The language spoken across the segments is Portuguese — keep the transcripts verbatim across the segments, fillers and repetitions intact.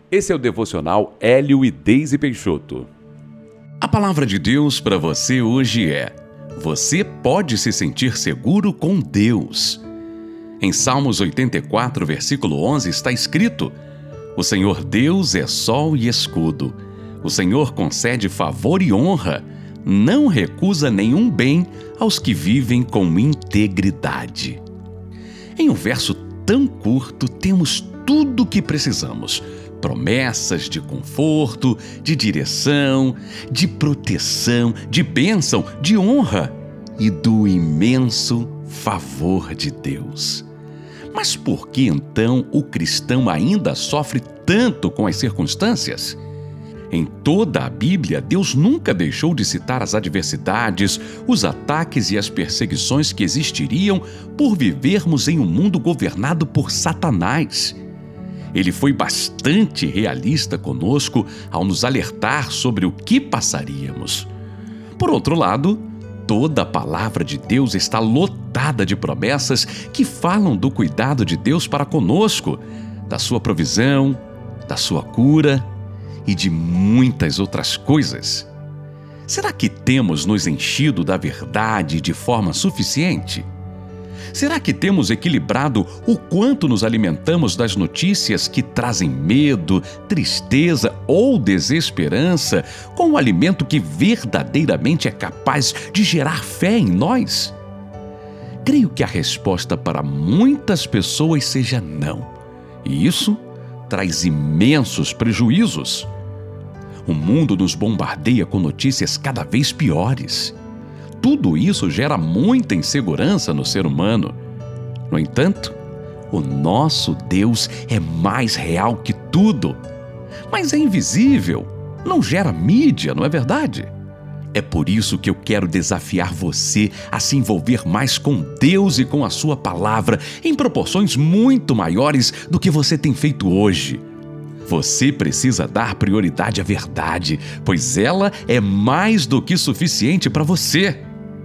Esse é o devocional Hélio e Deise Peixoto. A palavra de Deus para você hoje é: você pode se sentir seguro com Deus. Em Salmos oitenta e quatro, versículo onze, está escrito: o Senhor Deus é sol e escudo. O Senhor concede favor e honra. Não recusa nenhum bem aos que vivem com integridade. Em um verso tão curto, temos tudo o que precisamos: promessas de conforto, de direção, de proteção, de bênção, de honra e do imenso favor de Deus. Mas por que então o cristão ainda sofre tanto com as circunstâncias? Em toda a Bíblia, Deus nunca deixou de citar as adversidades, os ataques e as perseguições que existiriam por vivermos em um mundo governado por Satanás. Ele foi bastante realista conosco ao nos alertar sobre o que passaríamos. Por outro lado, toda a palavra de Deus está lotada de promessas que falam do cuidado de Deus para conosco, da sua provisão, da sua cura e de muitas outras coisas. Será que temos nos enchido da verdade de forma suficiente? Será que temos equilibrado o quanto nos alimentamos das notícias que trazem medo, tristeza ou desesperança com o alimento que verdadeiramente é capaz de gerar fé em nós? Creio que a resposta para muitas pessoas seja não. E isso traz imensos prejuízos. O mundo nos bombardeia com notícias cada vez piores. Tudo isso gera muita insegurança no ser humano. No entanto, o nosso Deus é mais real que tudo. Mas é invisível, não gera mídia, não é verdade? É por isso que eu quero desafiar você a se envolver mais com Deus e com a sua palavra em proporções muito maiores do que você tem feito hoje. Você precisa dar prioridade à verdade, pois ela é mais do que suficiente para você.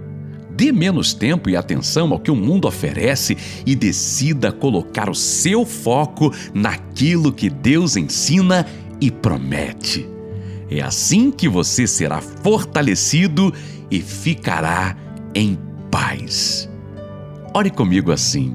Dê menos tempo e atenção ao que o mundo oferece e decida colocar o seu foco naquilo que Deus ensina e promete. É assim que você será fortalecido e ficará em paz. Ore comigo assim: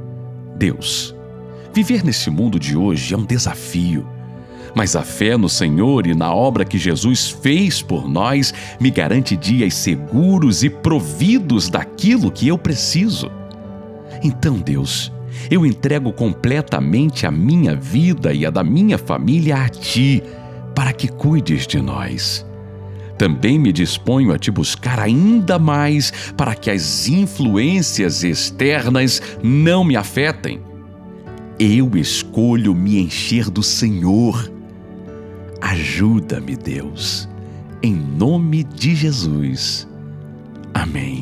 Deus, viver neste mundo de hoje é um desafio, mas a fé no Senhor e na obra que Jesus fez por nós me garante dias seguros e providos daquilo que eu preciso. Então, Deus, eu entrego completamente a minha vida e a da minha família a Ti, para que cuides de nós. Também me disponho a Te buscar ainda mais para que as influências externas não me afetem. Eu escolho me encher do Senhor. Ajuda-me, Deus, em nome de Jesus. Amém.